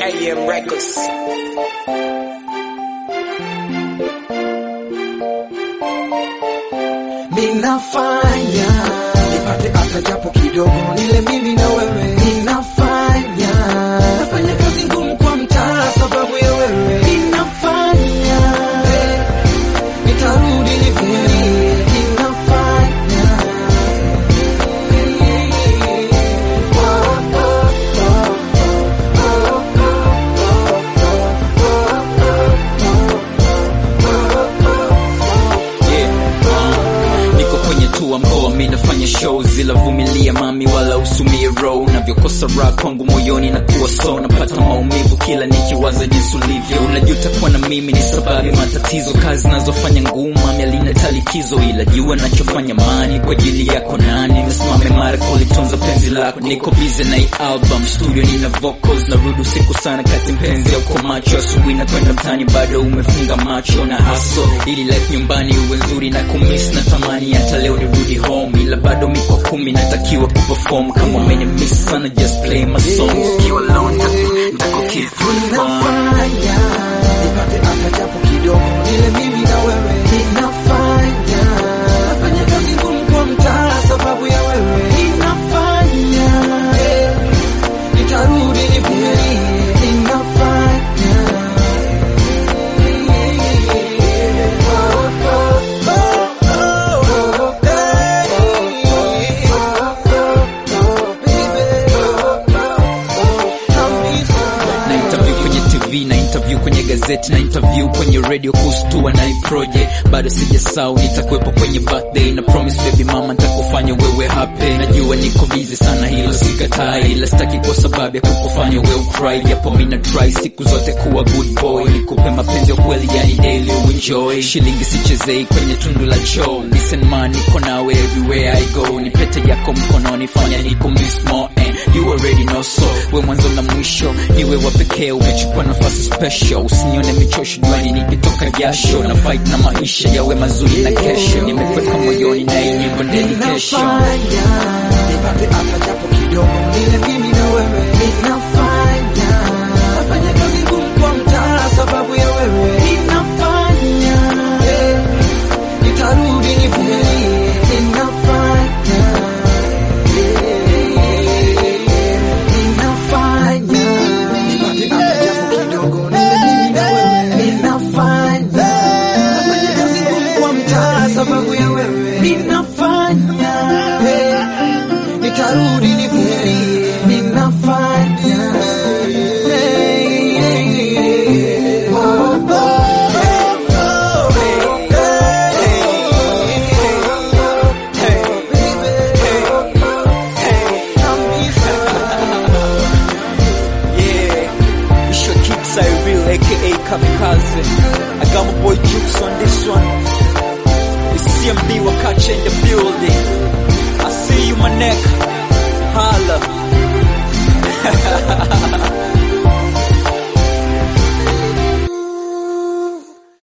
AM Records. Ninafanya nipate hata japo kidogo, nile mimi na wewe. Ninafanya nafanya kazi ngumu kwa mtaa sababu ya wewe. Ninafanya nitarudi nivumilie. Ninafanya mkoa mimi nafanya shows zila vumilia mami wala usumie row navyokosa raha kwangu moyoni na kuwa so napata maumivu kila nikiwaza jinsi ulivyo. Unajuta kuwa na mimi ni sababu matatizo, kazi nazofanya ngumu mami alina talikizo, ila jua nachofanya mani kwa ajili yako nani. Nimesimama mara kulitunza penzi lako, niko busy na hii album, studio nina vocals, narudi usiku sana kati mpenzi uko macho, asubuhi na kwenda mtani bado umefunga macho na haso, ili life nyumbani uwe nzuri na kumiss na tamani hata leo nirudi home, ila bado miko 10 natakiwa kuperform. Kama umeni-miss sana just play my songs, kiwa alone nitako keep ninafanya nipate hata japo kidogo, nile mimi na wewe. Ninafanya nafanya kazi ngumu kwa mtaa sababu ya wewe. Ninafanya nitarudi nivumilie. Ninafanya na interview kwenye gazeti na interview kwenye radio kustua na hii project bado sijasahau, nitakuwepo kwenye birthday na promise baby mama nitakufanya wewe happy. Najua niko busy sana hilo sikatai, ila sitaki kwa sababu ya kukufanya wewe cry, japo mimi na try siku zote kuwa good boy, nikupe mapenzi ya kweli yani daily enjoy. Shilingi sichezei kwenye tundu la choo, listen man niko nawe everywhere I go, ni pete yako mkononi fanya niko miss more and you already know so. We mwanzo na mwisho niwe wa pekee, umechukua nafasi special, usinione michosho juani nikitoka jasho, na fight na maisha yawe mazuri na kesho, nimekweka moyoni na hii nyimbo dedication. Ninafanya nipate hata japo kidogo, nile mimi na wewe. Ninafanya nafanya kazi ngumu kwa mtaa sababu ya wewe. Ninafanya nitarudi nivumilie. Ninafanya nipate hata japo kidogo, nile mimi na wewe. Ninafanya nafanya kazi ngumu kwa mtaa sababu ya wewe. Ninafanya nitarudi nivumilie. Ninafanya aka Kamikaze. I got my boy Jukes on this one. It's CMB Wakacha in the building. I see you my neck.